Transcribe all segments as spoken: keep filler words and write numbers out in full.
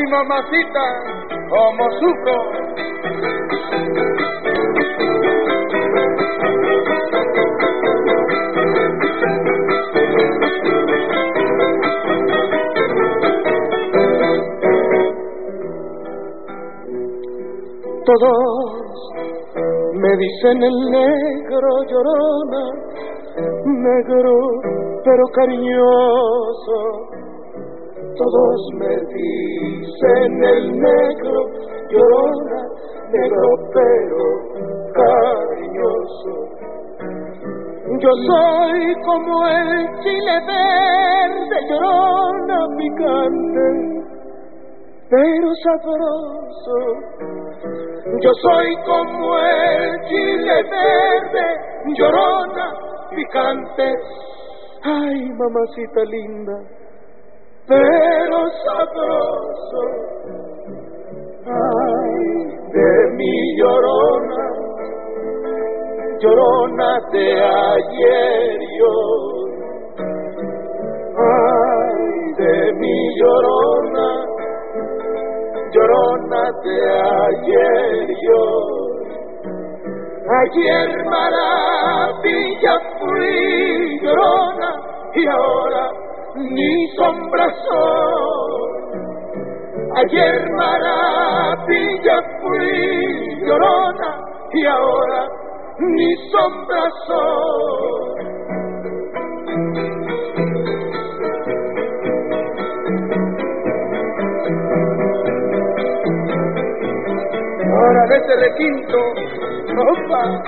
mamacita, como sufro. Todos me dicen el negro llorona, negro pero cariñoso. Todos me dicen el negro llorona, negro pero cariñoso. Yo soy como el chile verde, llorona picante pero sabroso. Yo soy como el chile verde, llorona, picante. Ay, mamacita linda, pero sabroso. Ay, de mi llorona, llorona de ayer y hoy. Ay, de mi llorona, llorona de ayer y hoy. Ayer maravilla fui llorona y ahora ni sombra soy. Ayer maravilla fui llorona y ahora ni sombra soy. Ahora de ese requinto, opa.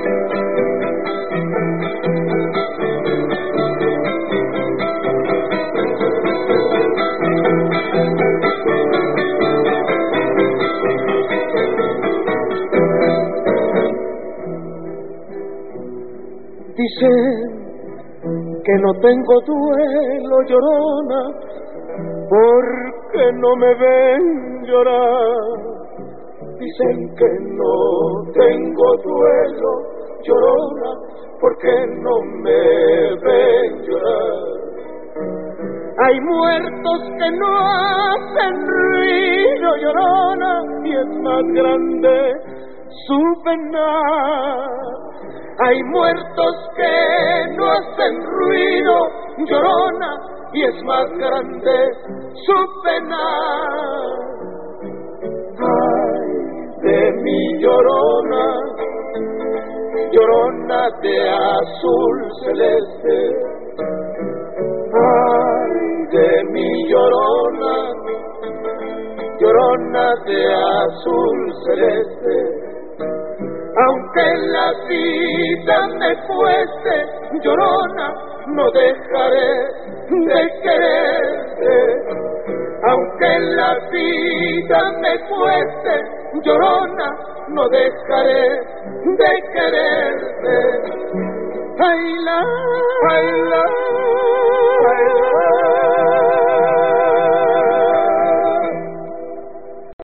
Dicen que no tengo duelo, llorona, porque no me ven llorar. Dicen que no tengo duelo, llorona, porque no me ven llorar. Hay muertos que no hacen ruido, llorona, y es más grande su pena. Hay muertos que no hacen ruido, llorona, y es más grande su pena. De mi llorona, llorona de azul celeste. Ay, de mi llorona, llorona de azul celeste. Aunque la vida me cueste, llorona, no dejaré de quererte. Aunque la vida me cueste, llorona, no dejaré de quererte. Ay, la, ay, la.